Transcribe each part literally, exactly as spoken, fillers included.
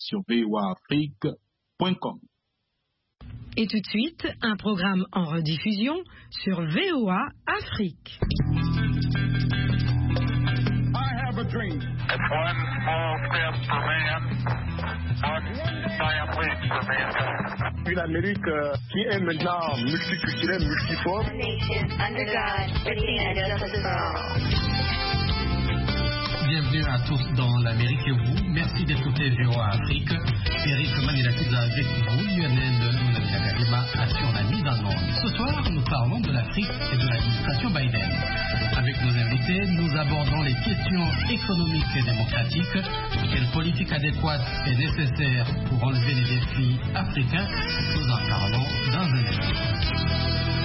sur v o a afrique point com. Et tout de suite, un programme en rediffusion sur V O A Afrique. I have a dream. It's one small step for man, one giant leap for mankind. Une Amérique euh, qui est maintenant multiculturelle, multiforme. A nation under God, free and justice for all. Bienvenue à tous dans l'Amérique et vous. Merci d'écouter V O A Afrique. Eric Manilatiza avec vous, Lionel Nunagagalima assure la mise en onde. Ce soir, nous parlons de l'Afrique et de l'administration Biden. Avec nos invités, nous abordons les questions économiques et démocratiques. Quelle politique adéquate est nécessaire pour relever les défis africains? Nous en parlons dans un instant.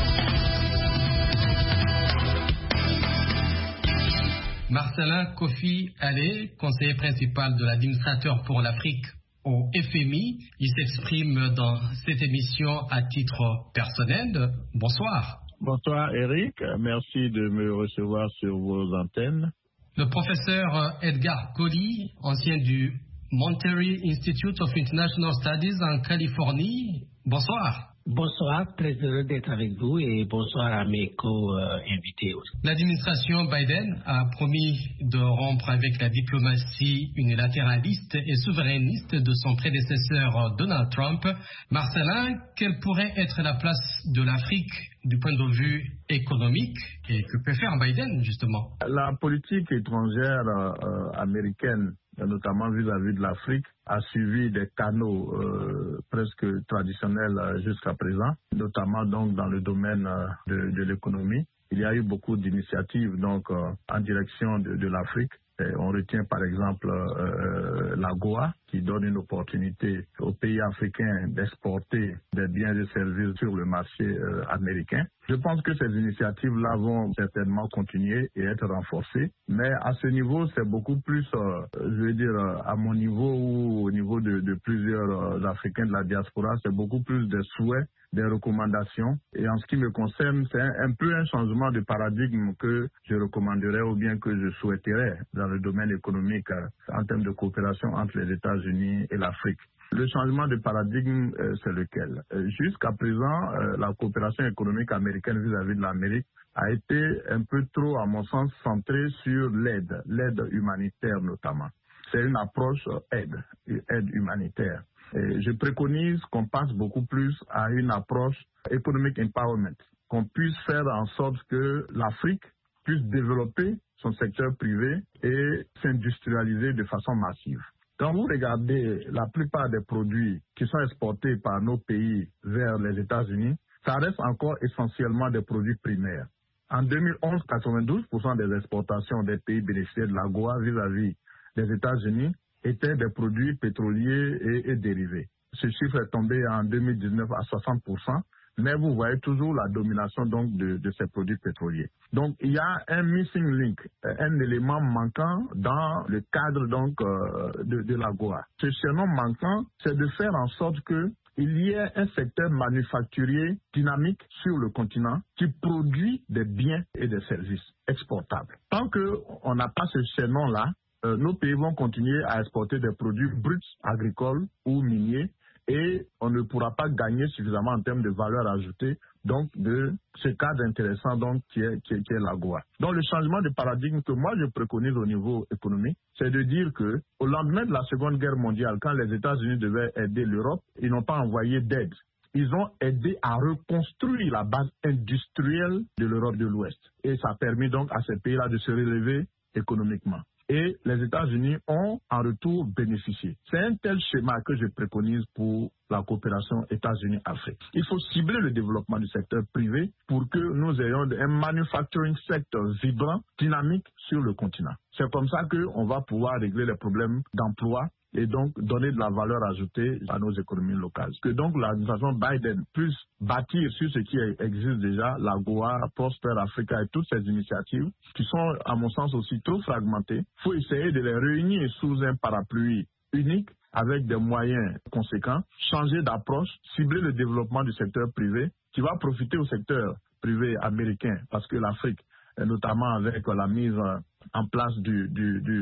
Marcelin Kofi Allé, conseiller principal de l'administrateur pour l'Afrique au F M I, il s'exprime dans cette émission à titre personnel. Bonsoir. Bonsoir Eric, merci de me recevoir sur vos antennes. Le professeur Edgar Colley, ancien du Monterey Institute of International Studies en Californie. Bonsoir. Bonsoir, très heureux d'être avec vous et bonsoir à mes co-invités aussi. L'administration Biden a promis de rompre avec la diplomatie unilatéraliste et souverainiste de son prédécesseur Donald Trump. Marcelin, quelle pourrait être la place de l'Afrique du point de vue économique et que peut faire Biden justement? La politique étrangère euh, américaine, notamment vis-à-vis de l'Afrique, a suivi des canaux euh, presque traditionnels euh, jusqu'à présent, notamment donc dans le domaine euh, de, de l'économie. Il y a eu beaucoup d'initiatives donc euh, en direction de, de l'Afrique. Et on retient par exemple euh, la Goa qui donne une opportunité aux pays africains d'exporter des biens et services sur le marché euh, américain. Je pense que ces initiatives-là vont certainement continuer et être renforcées. Mais à ce niveau, c'est beaucoup plus, euh, je veux dire, à mon niveau ou au niveau de, de plusieurs euh, Africains de la diaspora, c'est beaucoup plus des souhaits, des recommandations. Et en ce qui me concerne, c'est un, un peu un changement de paradigme que je recommanderais ou bien que je souhaiterais dans le domaine économique euh, en termes de coopération entre les États-Unis et l'Afrique. Le changement de paradigme, euh, c'est lequel? euh, Jusqu'à présent, euh, la coopération économique américaine vis-à-vis de l'Amérique a été un peu trop, à mon sens, centrée sur l'aide, l'aide humanitaire notamment. C'est une approche euh, aide, aide humanitaire. Et je préconise qu'on passe beaucoup plus à une approche economic empowerment, qu'on puisse faire en sorte que l'Afrique puisse développer son secteur privé et s'industrialiser de façon massive. Quand vous regardez la plupart des produits qui sont exportés par nos pays vers les États-Unis, ça reste encore essentiellement des produits primaires. En deux mille onze, quatre-vingt-douze pour cent des exportations des pays bénéficiaires de la Goa vis-à-vis des États-Unis étaient des produits pétroliers et, et dérivés. Ce chiffre est tombé en deux mille dix-neuf à soixante pour cent, mais vous voyez toujours la domination donc de, de ces produits pétroliers. Donc il y a un missing link, un élément manquant dans le cadre donc euh, de, de la Goa. Ce chaînon manquant, c'est de faire en sorte que il y ait un secteur manufacturier dynamique sur le continent qui produit des biens et des services exportables. Tant qu'on n'a pas ce chaînon-là, euh, nos pays vont continuer à exporter des produits bruts agricoles ou miniers et on ne pourra pas gagner suffisamment en termes de valeur ajoutée donc de ce cadre intéressant donc qui est, qui est, qui est la Goa. Donc le changement de paradigme que moi je préconise au niveau économique, c'est de dire que au lendemain de la Seconde Guerre mondiale, quand les États-Unis devaient aider l'Europe, ils n'ont pas envoyé d'aide. Ils ont aidé à reconstruire la base industrielle de l'Europe de l'Ouest. Et ça a permis donc à ces pays-là de se relever économiquement. Et les États-Unis ont en retour bénéficié. C'est un tel schéma que je préconise pour la coopération États-Unis-Afrique. Il faut cibler le développement du secteur privé pour que nous ayons un manufacturing sector vibrant, dynamique sur le continent. C'est comme ça qu'on va pouvoir régler les problèmes d'emploi et donc donner de la valeur ajoutée à nos économies locales. Que donc l'administration Biden puisse bâtir sur ce qui existe déjà, la Goa, Prosper Africa et toutes ces initiatives qui sont à mon sens aussi trop fragmentées. Il faut essayer de les réunir sous un parapluie unique avec des moyens conséquents, changer d'approche, cibler le développement du secteur privé qui va profiter au secteur privé américain parce que l'Afrique, notamment avec la mise en place du, du, du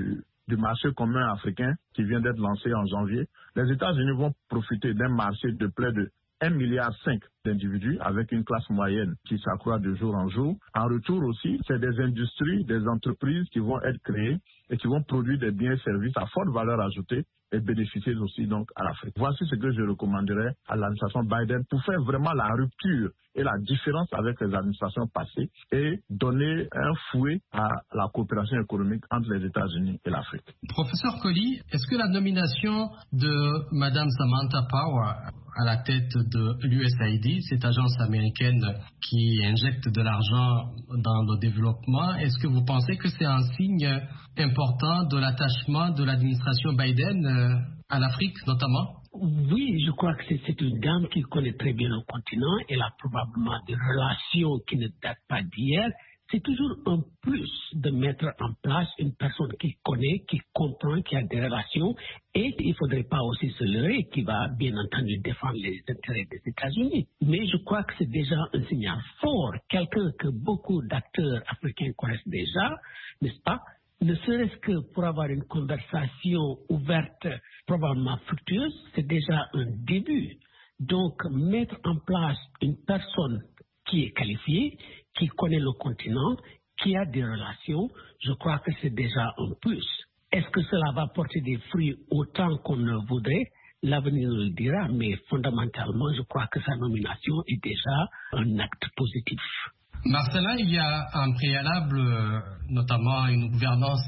du marché commun africain qui vient d'être lancé en janvier, les États-Unis vont profiter d'un marché de près de un virgule cinq milliard d'individus avec une classe moyenne qui s'accroît de jour en jour. En retour aussi, c'est des industries, des entreprises qui vont être créées et qui vont produire des biens et services à forte valeur ajoutée et bénéficier aussi donc à l'Afrique. Voici ce que je recommanderais à l'administration Biden pour faire vraiment la rupture et la différence avec les administrations passées et donner un fouet à la coopération économique entre les États-Unis et l'Afrique. Professeur Colli, est-ce que la nomination de Mme Samantha Power à la tête de l'U S A I D, cette agence américaine qui injecte de l'argent dans le développement, est-ce que vous pensez que c'est un signe important de l'attachement de l'administration Biden à l'Afrique notamment? Oui, je crois que c'est, c'est une dame qui connaît très bien le continent. Elle a probablement des relations qui ne datent pas d'hier. C'est toujours un plus de mettre en place une personne qui connaît, qui comprend, qui a des relations, et il ne faudrait pas aussi se leurrer, qui va bien entendu défendre les intérêts des États-Unis. Mais je crois que c'est déjà un signal fort, quelqu'un que beaucoup d'acteurs africains connaissent déjà, n'est-ce pas? Ne serait-ce que pour avoir une conversation ouverte, probablement fructueuse, c'est déjà un début. Donc, mettre en place une personne qui est qualifiée, qui connaît le continent, qui a des relations, je crois que c'est déjà un plus. Est-ce que cela va porter des fruits autant qu'on le voudrait? L'avenir nous le dira, mais fondamentalement, je crois que sa nomination est déjà un acte positif. Marcella, il y a un préalable, notamment une gouvernance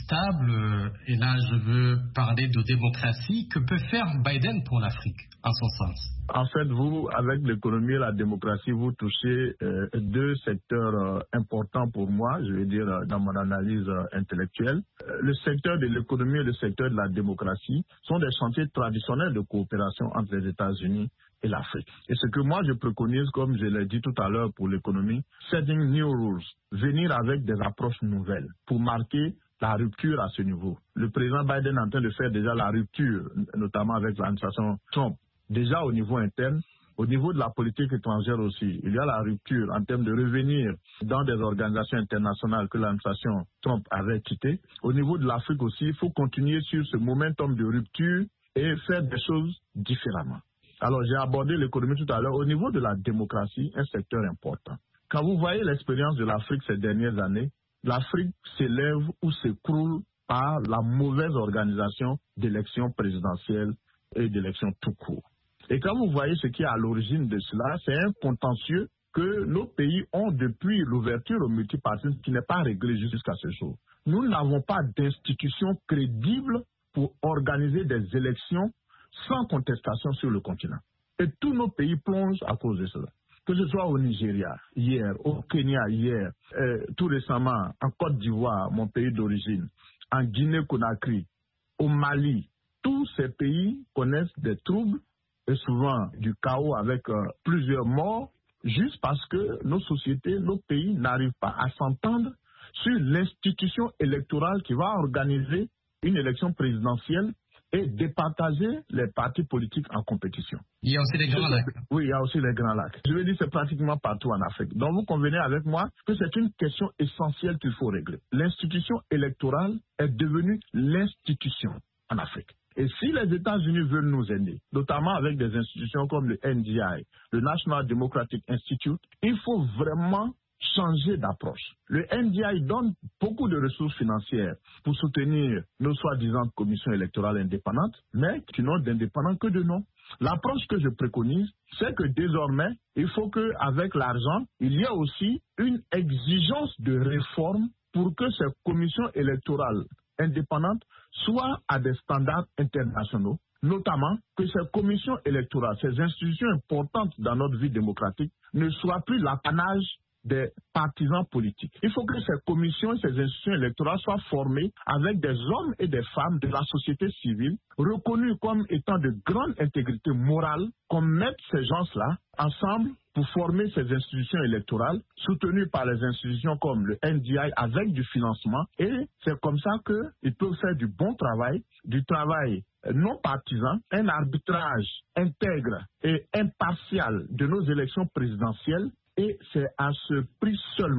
stable, et là je veux parler de démocratie. Que peut faire Biden pour l'Afrique, en son sens? En fait, vous, avec l'économie et la démocratie, vous touchez euh, deux secteurs euh, importants pour moi, je vais dire, euh, dans mon analyse euh, intellectuelle. Euh, le secteur de l'économie et le secteur de la démocratie sont des chantiers traditionnels de coopération entre les États-Unis et l'Afrique. Et ce que moi je préconise, comme je l'ai dit tout à l'heure pour l'économie, setting new rules, venir avec des approches nouvelles pour marquer la rupture à ce niveau. Le président Biden est en train de faire déjà la rupture, notamment avec l'administration Trump, déjà au niveau interne. Au niveau de la politique étrangère aussi, il y a la rupture en termes de revenir dans des organisations internationales que l'administration Trump avait quittées. Au niveau de l'Afrique aussi, il faut continuer sur ce momentum de rupture et faire des choses différemment. Alors, j'ai abordé l'économie tout à l'heure. Au niveau de la démocratie, un secteur important. Quand vous voyez l'expérience de l'Afrique ces dernières années, l'Afrique s'élève ou s'écroule par la mauvaise organisation d'élections présidentielles et d'élections tout court. Et quand vous voyez ce qui est à l'origine de cela, c'est un contentieux que nos pays ont depuis l'ouverture au multipartisme qui n'est pas réglé jusqu'à ce jour. Nous n'avons pas d'institutions crédibles pour organiser des élections sans contestation sur le continent. Et tous nos pays plongent à cause de cela. Que ce soit au Nigeria, hier, au Kenya, hier, euh, tout récemment, en Côte d'Ivoire, mon pays d'origine, en Guinée-Conakry, au Mali, tous ces pays connaissent des troubles et souvent du chaos avec euh, plusieurs morts, juste parce que nos sociétés, nos pays n'arrivent pas à s'entendre sur l'institution électorale qui va organiser une élection présidentielle et départager les partis politiques en compétition. Il y a aussi les Grands Lacs. Oui, il y a aussi les Grands Lacs. Je veux dire, c'est pratiquement partout en Afrique. Donc, vous convenez avec moi que c'est une question essentielle qu'il faut régler. L'institution électorale est devenue l'institution en Afrique. Et si les États-Unis veulent nous aider, notamment avec des institutions comme le N D I, le National Democratic Institute, il faut vraiment changer d'approche. Le N D I donne beaucoup de ressources financières pour soutenir nos soi-disant commissions électorales indépendantes, mais qui n'ont d'indépendants que de nom. L'approche que je préconise, c'est que désormais, il faut qu'avec l'argent, il y ait aussi une exigence de réforme pour que ces commissions électorales indépendantes soient à des standards internationaux, notamment que ces commissions électorales, ces institutions importantes dans notre vie démocratique, ne soient plus l'apanage des partisans politiques. Il faut que ces commissions et ces institutions électorales soient formées avec des hommes et des femmes de la société civile reconnus comme étant de grande intégrité morale, qu'on mette ces gens-là ensemble pour former ces institutions électorales soutenues par les institutions comme le N D I avec du financement, et c'est comme ça qu'ils peuvent faire du bon travail, du travail non partisan, un arbitrage intègre et impartial de nos élections présidentielles. Et c'est à ce prix seulement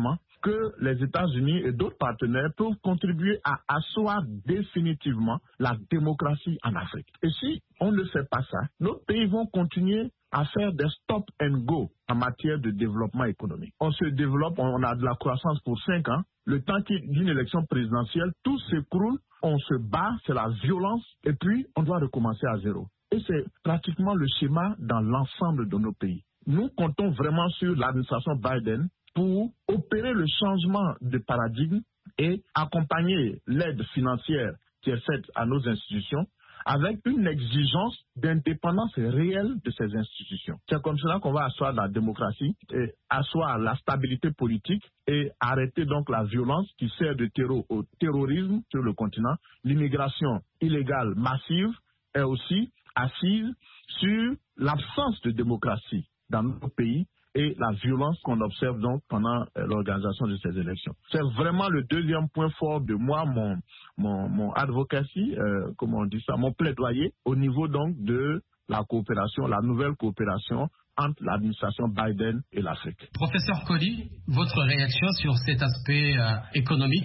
que les États-Unis et d'autres partenaires peuvent contribuer à asseoir définitivement la démocratie en Afrique. Et si on ne fait pas ça, nos pays vont continuer à faire des stop and go en matière de développement économique. On se développe, on a de la croissance pour cinq ans. Le temps d'une élection présidentielle, tout s'écroule, on se bat, c'est la violence, et puis on doit recommencer à zéro. Et c'est pratiquement le schéma dans l'ensemble de nos pays. Nous comptons vraiment sur l'administration Biden pour opérer le changement de paradigme et accompagner l'aide financière qui est faite à nos institutions avec une exigence d'indépendance réelle de ces institutions. C'est comme cela qu'on va asseoir la démocratie et asseoir la stabilité politique et arrêter donc la violence qui sert de terreau au terrorisme sur le continent. L'immigration illégale massive est aussi assise sur l'absence de démocratie dans nos pays et la violence qu'on observe donc pendant euh, l'organisation de ces élections. C'est vraiment le deuxième point fort de moi, mon, mon, mon advocacy, euh, comment on dit ça, mon plaidoyer au niveau donc de la coopération, la nouvelle coopération entre l'administration Biden et l'Afrique. Professeur Colli, votre réaction sur cet aspect euh, économique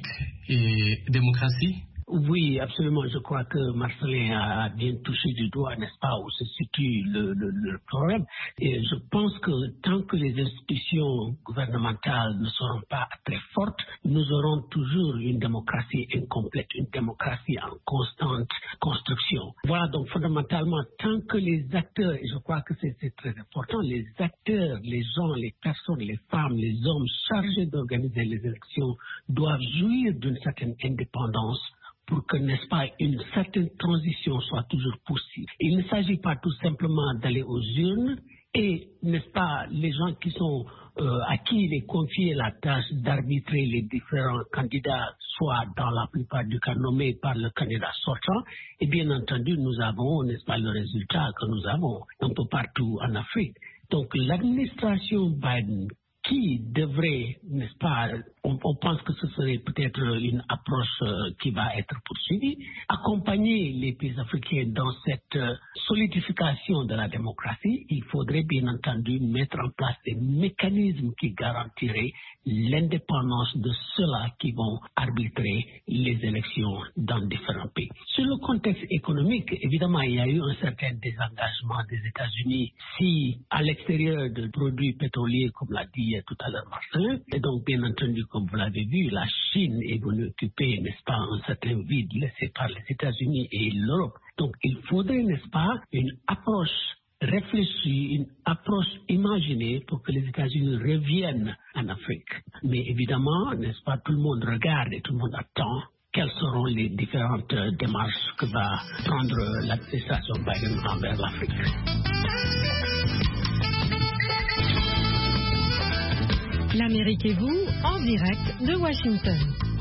et démocratie? Oui, absolument. Je crois que Marcelin a bien touché du doigt, n'est-ce pas, où se situe le, le, le problème. Et je pense que tant que les institutions gouvernementales ne seront pas très fortes, nous aurons toujours une démocratie incomplète, une démocratie en constante construction. Voilà, donc fondamentalement, tant que les acteurs, et je crois que c'est, c'est très important, les acteurs, les gens, les personnes, les femmes, les hommes chargés d'organiser les élections doivent jouir d'une certaine indépendance pour que, n'est-ce pas, une certaine transition soit toujours possible. Il ne s'agit pas tout simplement d'aller aux urnes et, n'est-ce pas, les gens qui sont euh, à qui il est confié la tâche d'arbitrer les différents candidats, soit dans la plupart du cas nommés par le candidat sortant, et bien entendu, nous avons, n'est-ce pas, le résultat que nous avons un peu partout en Afrique. Donc, l'administration Biden, qui devrait, n'est-ce pas, on, on pense que ce serait peut-être une approche euh, qui va être poursuivie, accompagner les pays africains dans cette euh, solidification de la démocratie. Il faudrait bien entendu mettre en place des mécanismes qui garantiraient l'indépendance de ceux-là qui vont arbitrer les élections dans différents pays. Sur le contexte économique, évidemment, il y a eu un certain désengagement des États-Unis si à l'extérieur de produits pétroliers, comme l'a dit tout à l'heure Marcelin, et donc bien entendu, comme vous l'avez vu, la Chine est venue occuper, n'est-ce pas, un certain vide laissé par les États-Unis et l'Europe. Donc il faudrait, n'est-ce pas, une approche réfléchie, une approche imaginée pour que les États-Unis reviennent en Afrique. Mais évidemment, n'est-ce pas, tout le monde regarde et tout le monde attend quelles seront les différentes démarches que va prendre l'administration Biden envers l'Afrique. L'Amérique et vous, en direct de Washington.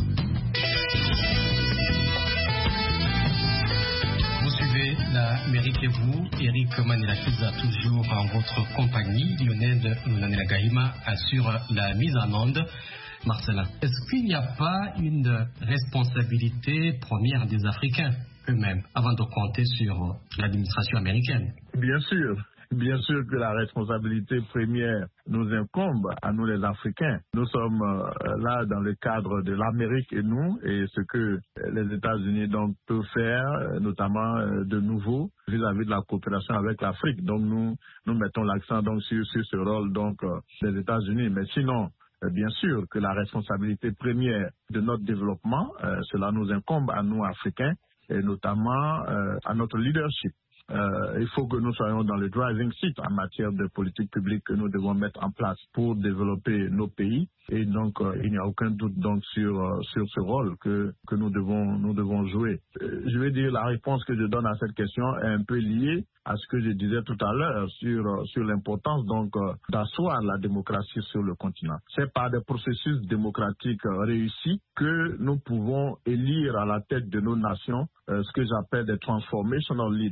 Vous suivez l'Amérique et vous, Eric Manila-Kiza, toujours en votre compagnie. Lionel Nunanila-Gahima assure la mise en onde. Marcelin, est-ce qu'il n'y a pas une responsabilité première des Africains eux-mêmes avant de compter sur l'administration américaine? Bien sûr. Bien sûr que la responsabilité première nous incombe à nous les Africains. Nous sommes euh, là dans le cadre de l'Amérique et nous, et ce que les États-Unis donc peuvent faire, euh, notamment euh, de nouveau vis-à-vis de la coopération avec l'Afrique. Donc nous nous mettons l'accent donc sur, sur ce rôle donc euh, des États-Unis. Mais sinon, euh, bien sûr que la responsabilité première de notre développement, euh, cela nous incombe à nous Africains et notamment euh, à notre leadership. Euh, il faut que nous soyons dans le driving seat en matière de politique publique que nous devons mettre en place pour développer nos pays. Et donc, euh, il n'y a aucun doute donc sur euh, sur ce rôle que que nous devons nous devons jouer. Euh, je vais dire la réponse que je donne à cette question est un peu liée à ce que je disais tout à l'heure sur euh, sur l'importance donc euh, d'asseoir la démocratie sur le continent. C'est par des processus démocratiques euh, réussis que nous pouvons élire à la tête de nos nations euh, ce que j'appelle des transformational leaders.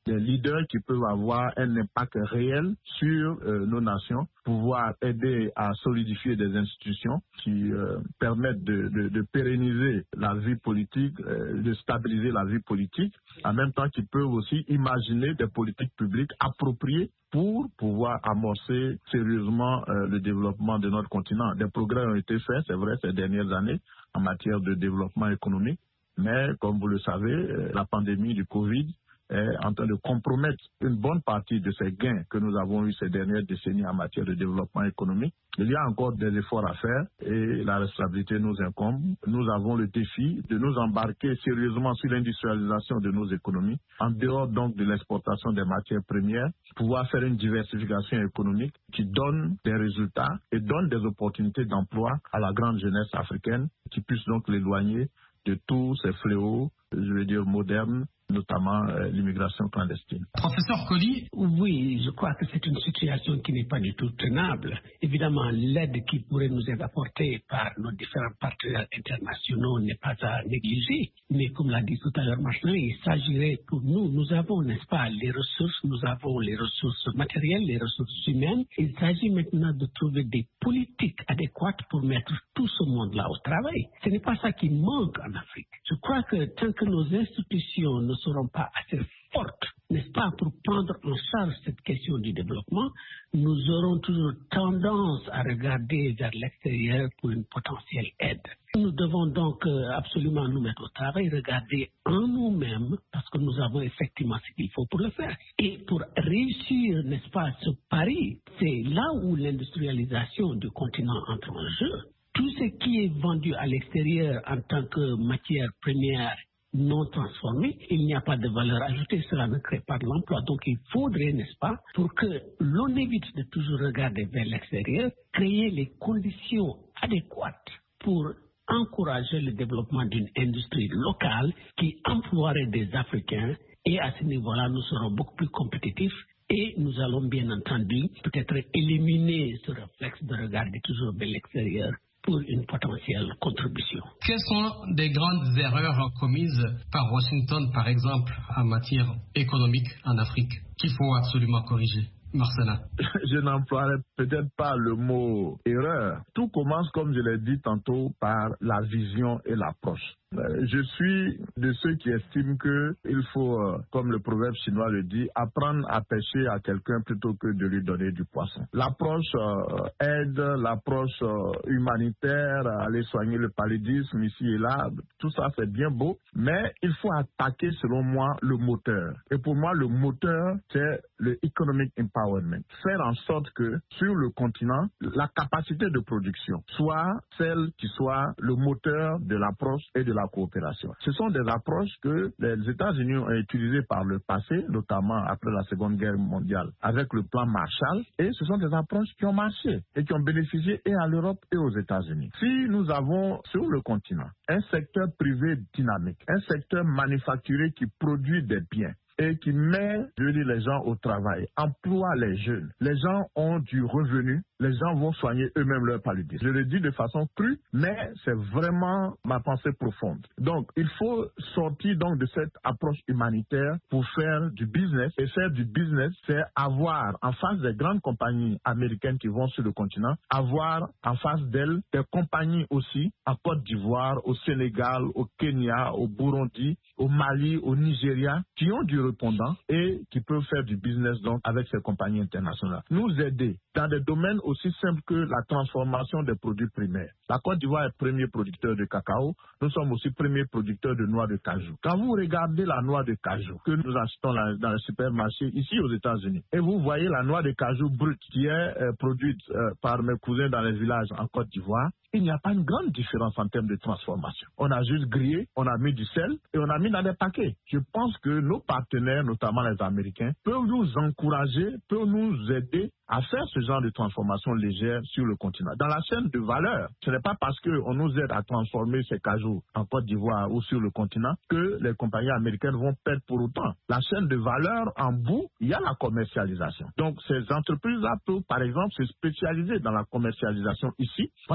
des leaders qui peuvent avoir un impact réel sur euh, nos nations, pouvoir aider à solidifier des institutions qui euh, permettent de, de, de pérenniser la vie politique, euh, de stabiliser la vie politique, en même temps qu'ils peuvent aussi imaginer des politiques publiques appropriées pour pouvoir amorcer sérieusement euh, le développement de notre continent. Des progrès ont été faits, c'est vrai, ces dernières années en matière de développement économique, mais comme vous le savez, euh, la pandémie du Covid est en train de compromettre une bonne partie de ces gains que nous avons eus ces dernières décennies en matière de développement économique. Il y a encore des efforts à faire et la responsabilité nous incombe. Nous avons le défi de nous embarquer sérieusement sur l'industrialisation de nos économies, en dehors donc de l'exportation des matières premières, pouvoir faire une diversification économique qui donne des résultats et donne des opportunités d'emploi à la grande jeunesse africaine, qui puisse donc l'éloigner de tous ces fléaux, je veux dire modernes, notamment euh, l'immigration clandestine. Professeur Colli. Oui, je crois que c'est une situation qui n'est pas du tout tenable. Évidemment, l'aide qui pourrait nous être apportée par nos différents partenaires internationaux n'est pas à négliger. Mais comme l'a dit tout à l'heure Marcelin, il s'agirait pour nous, nous avons, n'est-ce pas, les ressources, nous avons les ressources matérielles, les ressources humaines. Il s'agit maintenant de trouver des politiques adéquates pour mettre tout ce monde-là au travail. Ce n'est pas ça qui manque en Afrique. Je crois que tant que nos institutions ne seront pas assez fortes, n'est-ce pas, pour prendre en charge cette question du développement, nous aurons toujours tendance à regarder vers l'extérieur pour une potentielle aide. Nous devons donc absolument nous mettre au travail, regarder en nous-mêmes, parce que nous avons effectivement ce qu'il faut pour le faire. Et pour réussir, n'est-ce pas, ce pari, c'est là où l'industrialisation du continent entre en jeu. Tout ce qui est vendu à l'extérieur en tant que matière première non transformée, il n'y a pas de valeur ajoutée, cela ne crée pas de l'emploi. Donc il faudrait, n'est-ce pas, pour que l'on évite de toujours regarder vers l'extérieur, créer les conditions adéquates pour encourager le développement d'une industrie locale qui emploierait des Africains, et à ce niveau-là, nous serons beaucoup plus compétitifs. Et nous allons bien entendu peut-être éliminer ce réflexe de regarder toujours vers l'extérieur pour une potentielle contribution. Quelles sont les grandes erreurs commises par Washington, par exemple, en matière économique en Afrique, qu'il faut absolument corriger? Marcelin. Je n'emploierai peut-être pas le mot erreur. Tout commence, comme je l'ai dit tantôt, par la vision et l'approche. Je suis de ceux qui estiment qu'il faut, comme le proverbe chinois le dit, apprendre à pêcher à quelqu'un plutôt que de lui donner du poisson. L'approche euh, aide, l'approche euh, humanitaire, aller soigner le paludisme ici et là, tout ça c'est bien beau, mais il faut attaquer selon moi le moteur. Et pour moi, le moteur, c'est le economic empowerment. Faire en sorte que sur le continent, la capacité de production soit celle qui soit le moteur de l'approche et de la coopération. Ce sont des approches que les États-Unis ont utilisées par le passé, notamment après la Seconde Guerre mondiale, avec le plan Marshall, et ce sont des approches qui ont marché et qui ont bénéficié et à l'Europe et aux États-Unis. Si nous avons sur le continent un secteur privé dynamique, un secteur manufacturier qui produit des biens, et qui met, je veux dire, les gens au travail, emploie les jeunes. Les gens ont du revenu, les gens vont soigner eux-mêmes leur paludisme. Je le dis de façon crue, mais c'est vraiment ma pensée profonde. Donc, il faut sortir donc de cette approche humanitaire pour faire du business. Et faire du business, c'est avoir en face des grandes compagnies américaines qui vont sur le continent, avoir en face d'elles des compagnies aussi en Côte d'Ivoire, au Sénégal, au Kenya, au Burundi, au Mali, au Nigeria, qui ont du répondant et qui peuvent faire du business donc avec ces compagnies internationales. Nous aider dans des domaines aussi simples que la transformation des produits primaires. La Côte d'Ivoire est premier producteur de cacao. Nous sommes aussi premier producteur de noix de cajou. Quand vous regardez la noix de cajou que nous achetons dans les supermarchés ici aux États-Unis et vous voyez la noix de cajou brute qui est euh, produite euh, par mes cousins dans les villages en Côte d'Ivoire, il n'y a pas une grande différence en termes de transformation. On a juste grillé, on a mis du sel et on a mis dans des paquets. Je pense que nos partenaires, notamment les Américains, peuvent nous encourager, peuvent nous aider à faire ce genre de transformation légère sur le continent. Dans la chaîne de valeur, ce n'est pas parce qu'on nous aide à transformer ces cajous en Côte d'Ivoire ou sur le continent que les compagnies américaines vont perdre pour autant. La chaîne de valeur, en bout, il y a la commercialisation. Donc ces entreprises-là peuvent, par exemple, se spécialiser dans la commercialisation ici, pendant que nous,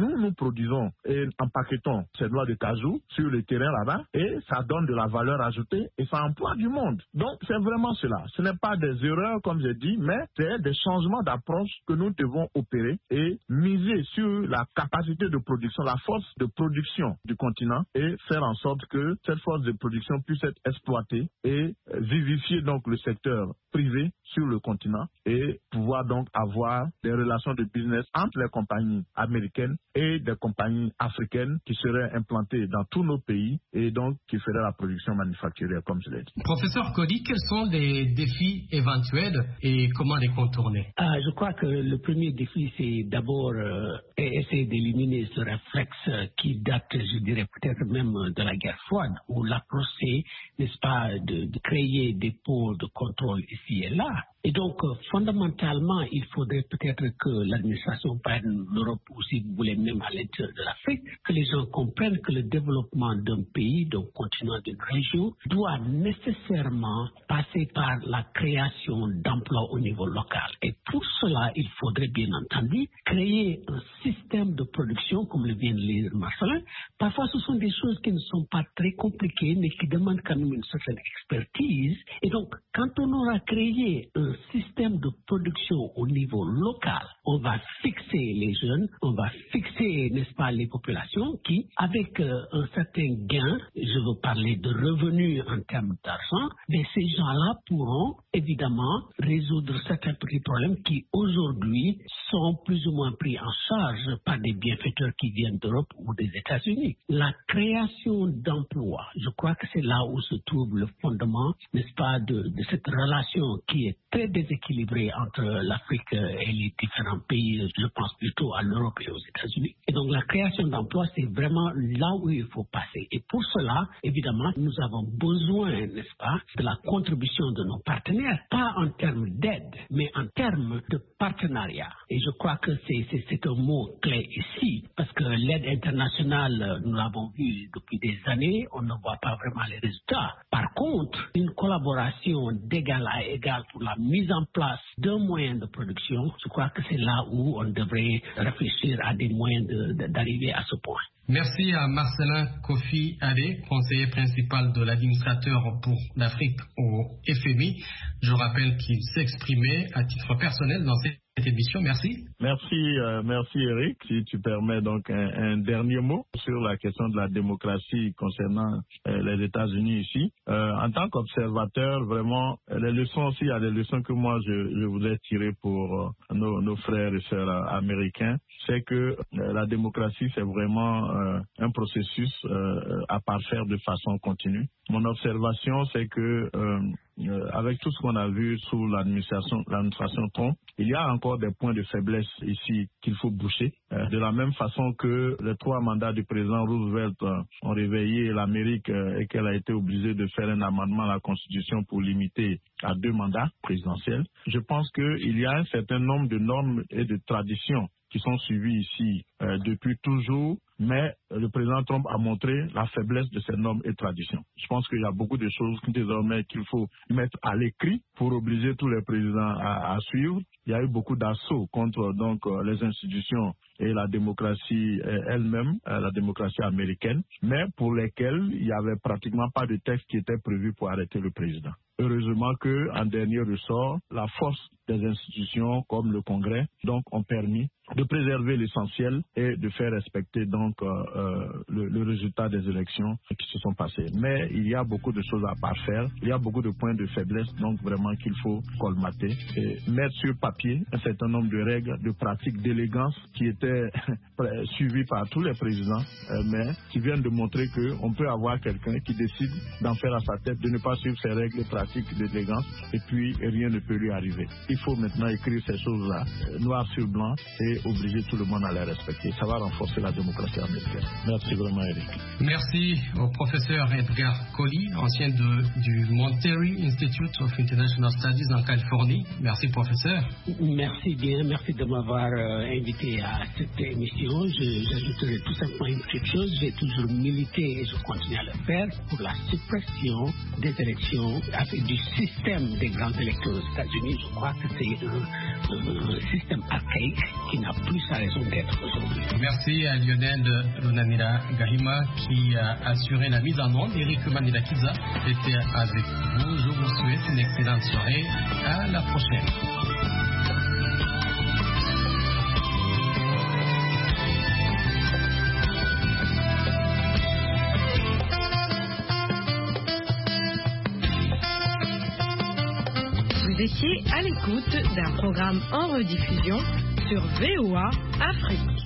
nous, nous produisons et empaquetons ces noix de cajou sur le terrain là-bas et ça donne de la valeur ajoutée et ça emploie du monde. Donc, c'est vraiment cela. Ce n'est pas des erreurs, comme j'ai dit, mais c'est des changements d'approche que nous devons opérer et miser sur la capacité de production, la force de production du continent et faire en sorte que cette force de production puisse être exploitée et vivifier donc le secteur privé sur le continent et pouvoir donc avoir des relations de business entre les compagnies américaines et des compagnies africaines qui seraient implantées dans tous nos pays et donc qui feraient la production manufacturière, comme je l'ai dit. Professeur Coly, quels sont les défis éventuels et comment les contourner? Ah, je crois que le premier défi, c'est d'abord euh, essayer d'éliminer ce réflexe qui date, je dirais, peut-être même de la guerre froide, où l'approche, c'est, n'est-ce pas, de, de créer des pôles de contrôle ici et là. Et donc, euh, fondamentalement, il faudrait peut-être que l'administration Biden, l'Europe aussi, vous voulez même à l'intérieur de l'Afrique, que les gens comprennent que le développement d'un pays, d'un continent, d'une région, doit nécessairement passer par la création d'emplois au niveau local. Et pour cela, il faudrait bien entendu créer un système de production, comme le vient de lire Marcelin. Parfois, ce sont des choses qui ne sont pas très compliquées, mais qui demandent quand même une certaine expertise. Et donc, quand on aura créé un système de production au niveau local, on va fixer les jeunes, on va fixer, n'est-ce pas, les populations qui, avec euh, un certain gain, je veux parler de revenus en termes d'argent, mais ces gens-là pourront évidemment résoudre certains petits problèmes qui aujourd'hui sont plus ou moins pris en charge par des bienfaiteurs qui viennent d'Europe ou des États-Unis. La création d'emplois, je crois que c'est là où se trouve le fondement, n'est-ce pas, de, de cette relation qui est très déséquilibrée entre l'Afrique et les différents pays, je pense plutôt à l'Europe et aux États-Unis. Et donc la création d'emplois, c'est vraiment là où il faut passer. Et pour cela, évidemment, nous avons besoin, n'est-ce pas, de la contribution de nos partenaires, pas en termes d'aide, mais en termes de partenariat. Et je crois que c'est, c'est, c'est un mot clé ici, parce que l'aide internationale, nous l'avons vu depuis des années, on ne voit pas vraiment les résultats. Par contre, une collaboration d'égal à égal pour la mise en place d'un moyen de production, je crois que c'est là où on devrait réfléchir à des moyens de, de, d'arriver à ce point. Merci à Marcelin Kofi Adé, conseiller principal de l'administrateur pour l'Afrique au F M I. Je rappelle qu'il s'exprimait à titre personnel dans cette cette émission. Merci. Merci, euh, merci Eric. Si tu permets donc un, un dernier mot sur la question de la démocratie concernant euh, les États-Unis ici. Euh, en tant qu'observateur, vraiment, les leçons aussi, il y a des leçons que moi je, je voudrais tirer pour euh, nos, nos frères et sœurs euh, américains. C'est que euh, la démocratie, c'est vraiment euh, un processus euh, à parfaire de façon continue. Mon observation, c'est que euh, Euh, avec tout ce qu'on a vu sous l'administration, l'administration Trump, il y a encore des points de faiblesse ici qu'il faut boucher. Euh, de la même façon que les trois mandats du président Roosevelt euh, ont réveillé l'Amérique euh, et qu'elle a été obligée de faire un amendement à la Constitution pour limiter à deux mandats présidentiels, je pense qu'il y a un certain nombre de normes et de traditions qui sont suivis ici euh, depuis toujours, mais le président Trump a montré la faiblesse de ces normes et traditions. Je pense qu'il y a beaucoup de choses désormais qu'il faut mettre à l'écrit pour obliger tous les présidents à, à suivre. Il y a eu beaucoup d'assauts contre donc euh, les institutions et la démocratie euh, elle-même, euh, la démocratie américaine, mais pour lesquelles il n'y avait pratiquement pas de texte qui était prévu pour arrêter le président. Heureusement que, en dernier ressort, la force des institutions comme le Congrès donc ont permis de préserver l'essentiel et de faire respecter donc euh, euh, le, le résultat des élections qui se sont passées. Mais il y a beaucoup de choses à parfaire, il y a beaucoup de points de faiblesse donc vraiment qu'il faut colmater et mettre sur papier un certain nombre de règles, de pratiques d'élégance qui étaient suivies par tous les présidents, euh, mais qui viennent de montrer qu'on peut avoir quelqu'un qui décide d'en faire à sa tête, de ne pas suivre ces règles et pratiques d'élégance et puis rien ne peut lui arriver. Il faut maintenant écrire ces choses-là, euh, noir sur blanc, et obliger tout le monde à les respecter. Ça va renforcer la démocratie américaine. Merci vraiment, Eric. Merci au professeur Edgar Coly, ancien de, du Monterey Institute of International Studies en Californie. Merci, professeur. Merci bien. Merci de m'avoir euh, invité à cette émission. Je, j'ajouterai tout simplement une petite chose. J'ai toujours milité et je continue à le faire pour la suppression des élections avec du système des grands électeurs aux États-Unis. Je crois que c'est un, un, un système archaïque qui n'a plus sa raison d'être aujourd'hui. Merci à Lionel Lunanira Gahima qui a assuré la mise en onde. Eric Manila Kiza était avec vous. Je vous souhaite une excellente soirée. À la prochaine. Vous étiez à l'écoute d'un programme en rediffusion sur V O A Afrique.